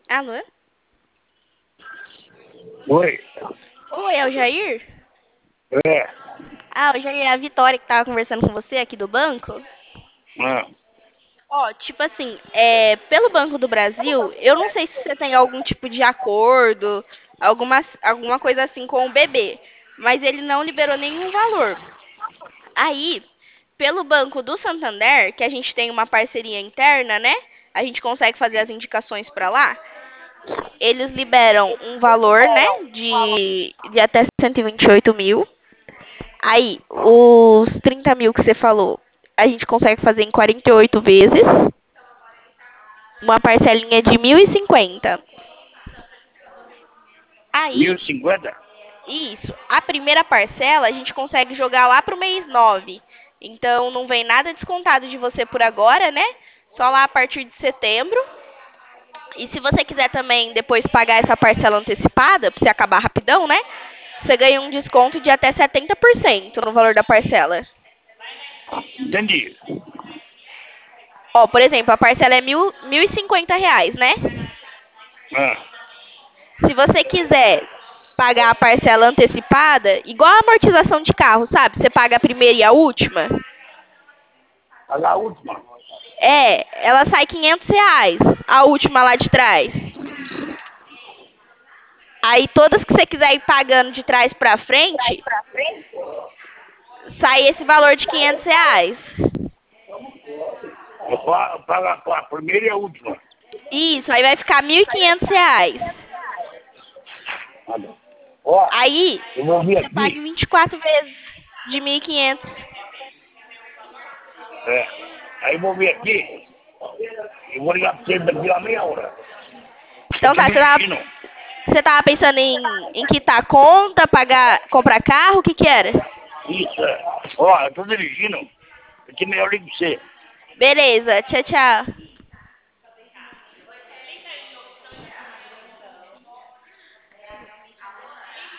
Alô? Oi. Oi, é o Jair? É. Ah, o Jair é a Vitória que tava conversando com você aqui do banco. Ah, Ó, tipo assim, pelo Banco do Brasil, eu não sei se você tem algum tipo de acordo, alguma coisa assim com o bebê, mas ele não liberou nenhum valor. Aí, pelo Banco do Santander, que a gente tem uma parceria interna, né? A gente consegue fazer as indicações para lá. Eles liberam um valor, né, de até 128 mil. Aí, os 30 mil que você falou, a gente consegue fazer em 48 vezes. Uma parcelinha de 1.050. mil Aí, e cinquenta. isso. A primeira parcela a gente consegue jogar lá pro mês 9. Então, não vem nada descontado de você por agora, né? Só lá a partir de setembro. E se você quiser também depois pagar essa parcela antecipada, pra você acabar rapidão, né? Você ganha um desconto de até 70% no valor da parcela. Entendi. Ó, por exemplo, a parcela é R$ 1.050, né? Ah, Se você quiser pagar a parcela antecipada, igual a amortização de carro, sabe? Você paga a primeira e a última. pagar a última. Ela sai R$ 500, a última lá de trás. Aí todas que você quiser ir pagando de trás pra frente, sai esse valor de R$ 500. Paga a primeira e a última. Isso, aí vai ficar R$ 1.500. Tá bom. Ó, Aí eu vou vir você paga em aqui. 24 vezes de 1.500. É. Aí eu vou vir aqui. Eu vou ligar pra você daqui a meia hora. Eu Então tô tá, dirigindo. você tava pensando em quitar a conta, pagar, comprar carro, o que que era? Isso, é. Ó, eu tô dirigindo. Daqui a meia hora eu ligo pra você. Beleza, tchau, tchau.